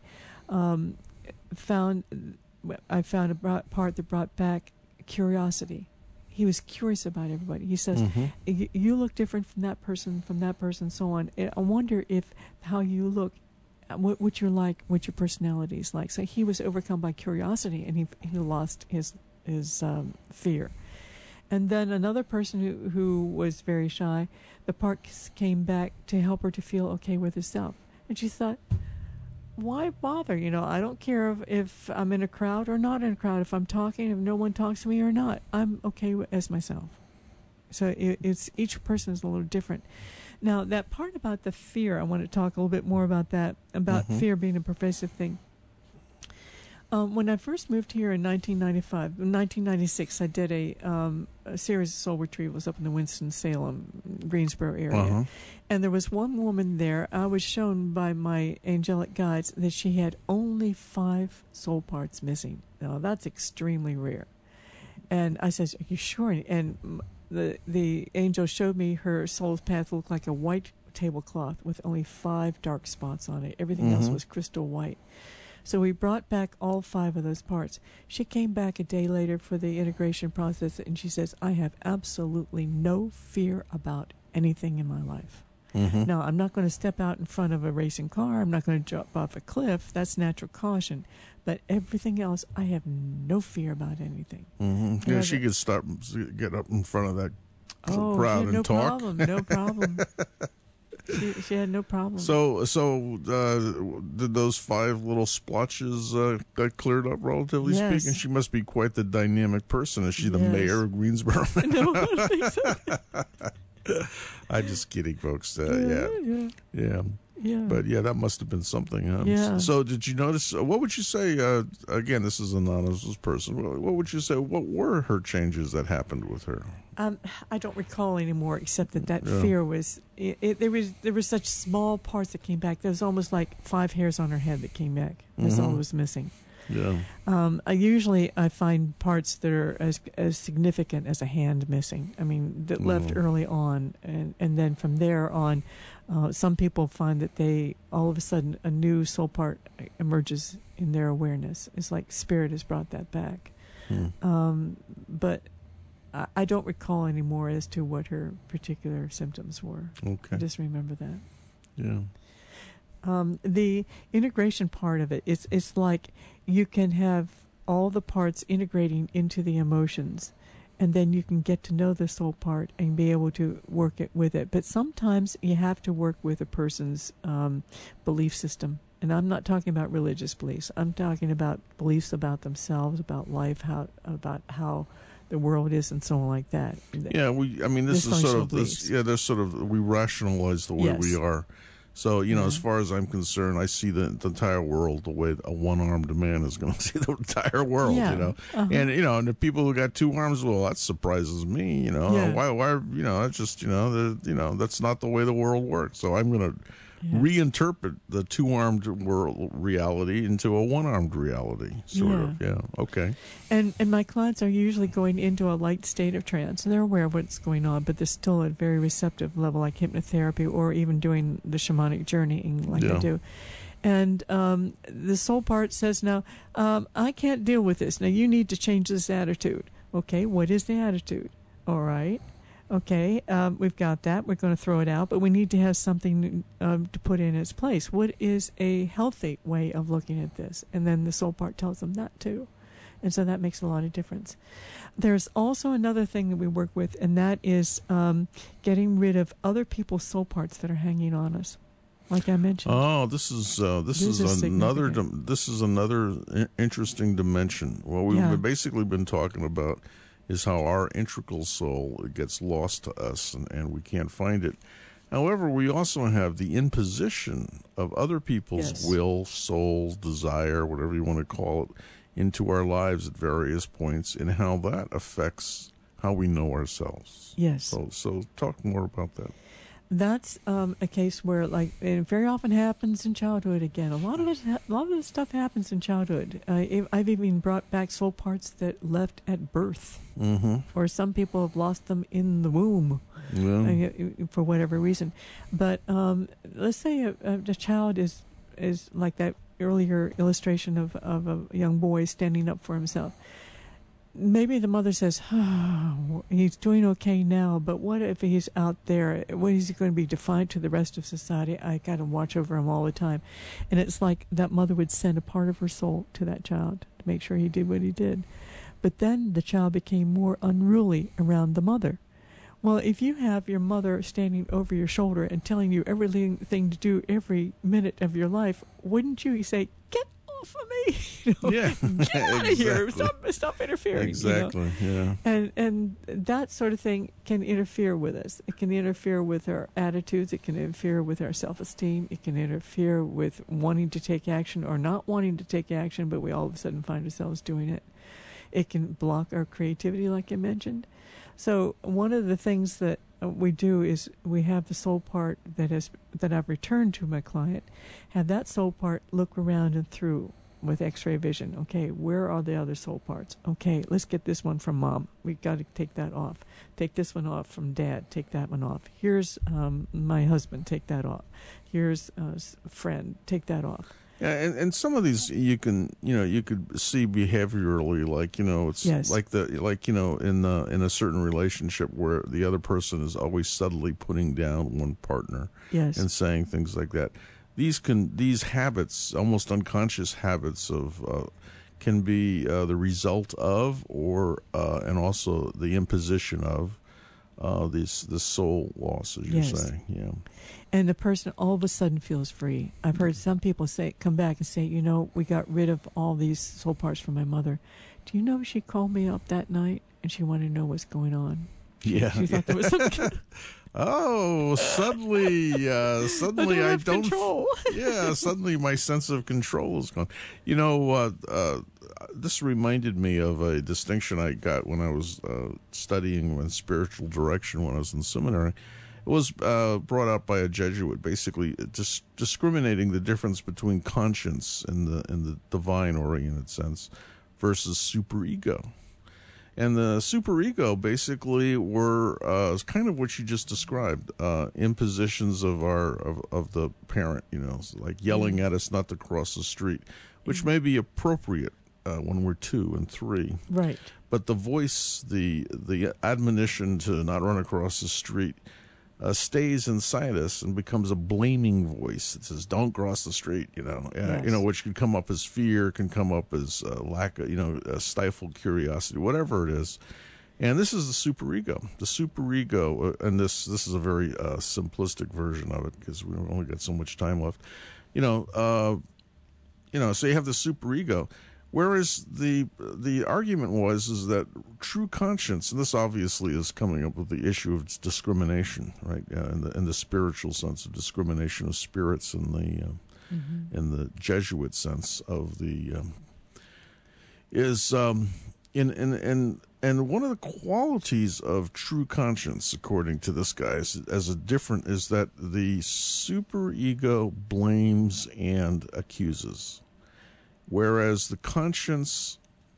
I found a part that brought back curiosity. He was curious about everybody. He says, you look different from that person, so on. I wonder if how you look, what you're like, what your personality is like. So he was overcome by curiosity, and he lost his fear. And then another person who was very shy, the parts came back to help her to feel okay with herself. And she thought, why bother? I don't care if I'm in a crowd or not in a crowd. If I'm talking, if no one talks to me or not, I'm okay as myself. So it's each person is a little different. Now, that part about the fear, I want to talk a little bit more about that, about fear being a pervasive thing. When I first moved here in 1996, I did a series of soul retrievals up in the Winston-Salem, Greensboro area. And there was one woman there. I was shown by my angelic guides that she had only 5 soul parts missing. Now, that's extremely rare. And I said, are you sure? And the angel showed me her soul's path looked like a white tablecloth with only 5 dark spots on it. Everything else was crystal white. So we brought back all 5 of those parts. She came back a day later for the integration process, and she says, I have absolutely no fear about anything in my life. Now, I'm not going to step out in front of a racing car. I'm not going to jump off a cliff. That's natural caution. But everything else, I have no fear about anything. Yeah, she could get up in front of that crowd and talk. No problem. She had no problem. So did those 5 little splotches got cleared up, relatively speaking? She must be quite the dynamic person. Is she the mayor of Greensboro? No, I don't think so. I'm just kidding, folks. Yeah. But that must have been something. Yeah. So did you notice? What would you say? Again, this is an anonymous person. What would you say? What were her changes that happened with her? I don't recall anymore, except that fear was. There were such small parts that came back. There was almost like 5 hairs on her head that came back. That's all that was missing. Yeah. I find parts that are as significant as a hand missing. I mean, that left early on, and then from there on, some people find that they all of a sudden a new soul part emerges in their awareness. It's like spirit has brought that back. But I don't recall anymore as to what her particular symptoms were. Okay. I just remember that. Yeah. The integration part of it, it's like you can have all the parts integrating into the emotions, and then you can get to know the soul part and be able to work it with it. But sometimes you have to work with a person's belief system. And I'm not talking about religious beliefs. I'm talking about beliefs about themselves, about life, about how the world is, and so on like that. Yeah, this is sort of this. Yeah, there's sort of we rationalize the way we are. So, as far as I'm concerned, I see the entire world the way a one-armed man is going to see the entire world, And, and the people who got 2 arms, well, that surprises me, Why, that's just, that's not the way the world works. So I'm going to reinterpret the two-armed world reality into a one-armed reality, sort of. Yeah, okay. And my clients are usually going into a light state of trance, and they're aware of what's going on, but they're still at a very receptive level, like hypnotherapy or even doing the shamanic journeying like I do. And the soul part says, now, I can't deal with this. Now, you need to change this attitude. Okay, what is the attitude? All right. Okay, we've got that. We're going to throw it out, but we need to have something to put in its place. What is a healthy way of looking at this? And then the soul part tells them that too. And so that makes a lot of difference. There's also another thing that we work with, and that is getting rid of other people's soul parts that are hanging on us, like I mentioned. Oh, this is another interesting dimension. Well, we've basically been talking about is how our integral soul gets lost to us and we can't find it. However, we also have the imposition of other people's will, soul, desire, whatever you want to call it, into our lives at various points and how that affects how we know ourselves. Yes. So talk more about that. That's a case where, like, it very often happens in childhood. Again, a lot of this stuff happens in childhood. I've even brought back soul parts that left at birth, or some people have lost them in the womb for whatever reason. But let's say a child is like that earlier illustration of a young boy standing up for himself. Maybe the mother says, oh, he's doing okay now, but what if he's out there? What is he going to be defiant to the rest of society? I got to watch over him all the time. And it's like that mother would send a part of her soul to that child to make sure he did what he did. But then the child became more unruly around the mother. Well, if you have your mother standing over your shoulder and telling you everything to do every minute of your life, wouldn't you say, get off of me? Get out of here. Stop interfering. Exactly. And that sort of thing can interfere with us. It can interfere with our attitudes. It can interfere with our self-esteem. It can interfere with wanting to take action or not wanting to take action, but we all of a sudden find ourselves doing it. It can block our creativity, like I mentioned. So one of the things that we do is we have the soul part that I've returned to my client, have that soul part look around and through with X-ray vision. Okay, where are the other soul parts? Okay, let's get this one from Mom. We got to take that off. Take this one off from Dad. Take that one off. Here's my husband. Take that off. Here's a friend. Take that off. Yeah, and some of these you could see behaviorally, like it's in a certain relationship where the other person is always subtly putting down one partner and saying things like that. These habits, almost unconscious habits of can be the result of and also the imposition of this soul loss, as you're saying. Yeah. And the person all of a sudden feels free. I've heard some people come back and say, we got rid of all these soul parts from my mother. Do you know she called me up that night and she wanted to know what's going on? She thought there was something. Oh, suddenly I don't control. Suddenly my sense of control is gone. This reminded me of a distinction I got when I was studying in spiritual direction when I was in seminary. It was brought out by a Jesuit, basically discriminating the difference between conscience in the divine-oriented sense versus superego. And the superego basically were kind of what you just described, impositions of the parent, like yelling at us not to cross the street, which may be appropriate when we're 2 and 3. Right. But the voice, the admonition to not run across the street, stays inside us and becomes a blaming voice. It says, "Don't cross the street," which can come up as fear, can come up as lack of, stifled curiosity, whatever it is. And this is the superego. The superego, and this is a very simplistic version of it because we only got so much time left. So you have the superego. Whereas the argument is that true conscience, and this obviously is coming up with the issue of discrimination, right? In the spiritual sense of discrimination of spirits, in the Jesuit sense of the And one of the qualities of true conscience, according to this guy, is that the superego blames and accuses, whereas the conscience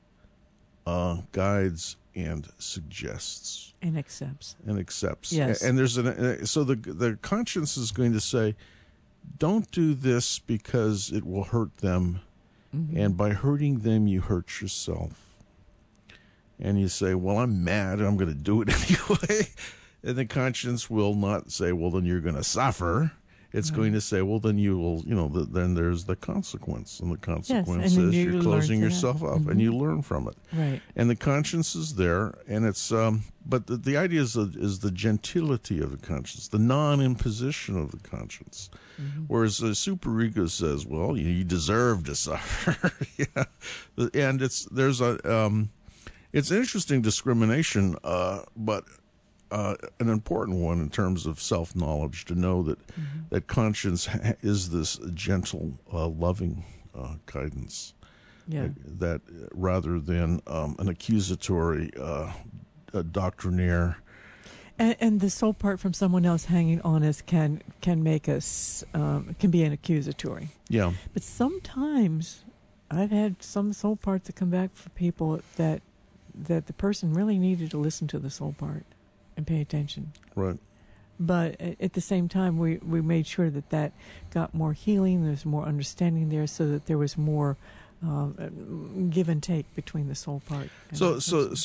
guides and suggests and accepts. Yes. And there's so the conscience is going to say, don't do this because it will hurt them, and by hurting them you hurt yourself. And you say, well, I'm mad, I'm going to do it anyway. And the conscience will not say, well, then you're going to suffer. It's going to say, well, then you will, then there's the consequence. And the consequence is you're closing yourself up, and you learn from it. Right. And the conscience is there, and it's, but the idea is the gentility of the conscience, the non-imposition of the conscience. Whereas the superego says, well, you deserve to suffer. And it's an interesting discrimination, but an important one in terms of self-knowledge, to know that conscience is this gentle, loving guidance, that rather than an accusatory, doctrinaire. And the soul part from someone else hanging on us can make us, can be an accusatory. Yeah. But sometimes I've had some soul parts that come back for people that the person really needed to listen to the soul part and pay attention. Right. But at the same time, we made sure that got more healing, there's more understanding there, so that there was more give and take between the soul part. And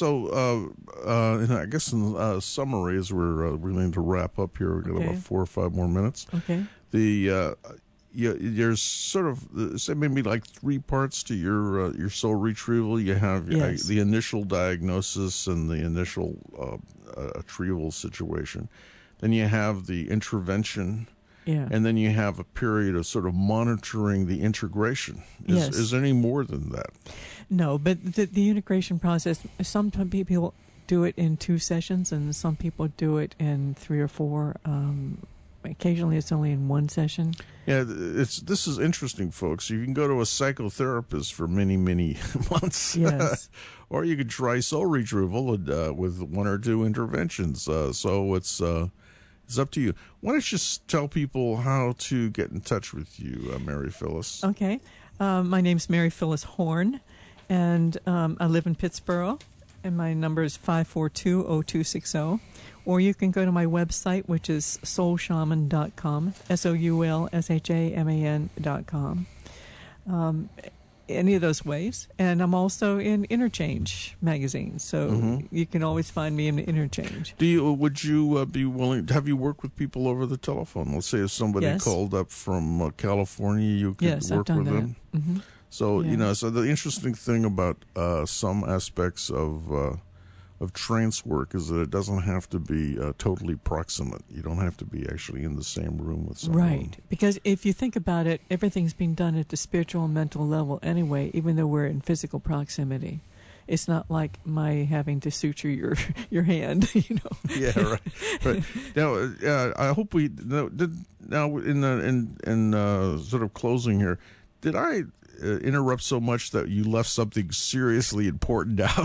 I guess in summary, as we're going to wrap up here, we've got about 4 or 5 more minutes. Okay. There's sort of, say, maybe like 3 parts to your soul retrieval. You have the initial diagnosis and the initial retrieval situation. Then you have the intervention. Yeah. And then you have a period of sort of monitoring the integration. Is there any more than that? No, but the integration process, some people do it in 2 sessions, and some people do it in 3 or 4. Occasionally it's only in 1 session. Yeah, this is interesting, folks. You can go to a psychotherapist for many, many months. Yes. Or you could try soul retrieval with 1 or 2 interventions. So it's up to you. Why don't you just tell people how to get in touch with you, Mary Phyllis? Okay. My name's Mary Phyllis Horn, and I live in Pittsburgh, and my number is 542-0260. Or you can go to my website, which is soulshaman.com, soulshaman.com. Any of those ways. And I'm also in Interchange magazine, so you can always find me in Interchange. Would you be willing, have you worked with people over the telephone? Let's say if somebody called up from California, you could work with them? Mm-hmm. So, so the interesting thing about some aspects of trance work is that it doesn't have to be totally proximate. You don't have to be actually in the same room with someone. Right. Because if you think about it, everything's being done at the spiritual and mental level anyway, even though we're in physical proximity. It's not like my having to suture your hand, Yeah, right. Now, I hope we now in sort of closing here. Did I interrupt so much that you left something seriously important out?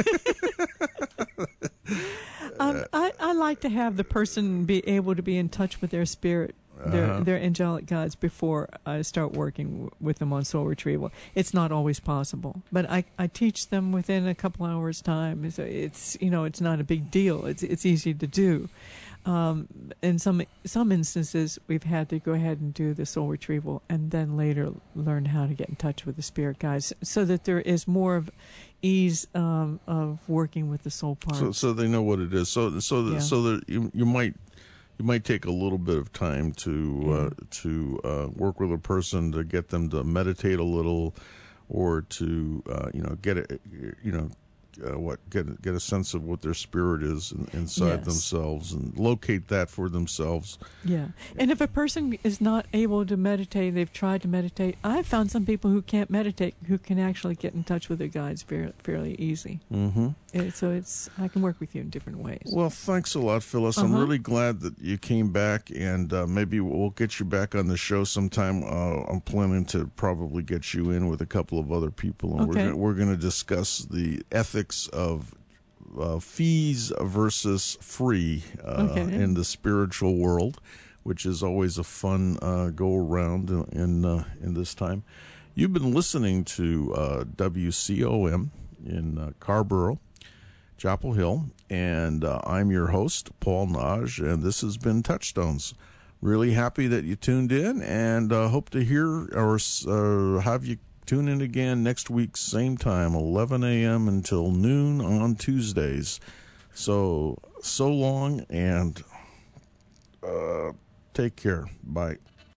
I like to have the person be able to be in touch with their spirit, their angelic guides, before I start working with them on soul retrieval. It's not always possible, but I teach them within a couple hours' time. So it's not a big deal. It's easy to do. In some instances, we've had to go ahead and do the soul retrieval and then later learn how to get in touch with the spirit guides, so that there is more of ease of working with the soul part. So they know what it is. So that you might take a little bit of time to work with a person, to get them to meditate a little, or to get it get a sense of what their spirit is inside themselves, and locate that for themselves. Yeah. And if a person is not able to meditate, they've tried to meditate. I've found some people who can't meditate who can actually get in touch with their guides fairly easy. Mm-hmm. So I can work with you in different ways. Well, thanks a lot, Phyllis. I'm really glad that you came back, and maybe we'll get you back on the show sometime. I'm planning to probably get you in with a couple of other people, and we're going to discuss the ethics of fees versus free in the spiritual world, which is always a fun go around in this time. You've been listening to WCOM in Carrboro, Chapel Hill, and I'm your host, Paul Naj, and this has been Touchstones. Really happy that you tuned in, and hope to hear or have you tune in again next week, same time, 11 a.m. until noon on Tuesdays. So long, and take care. Bye.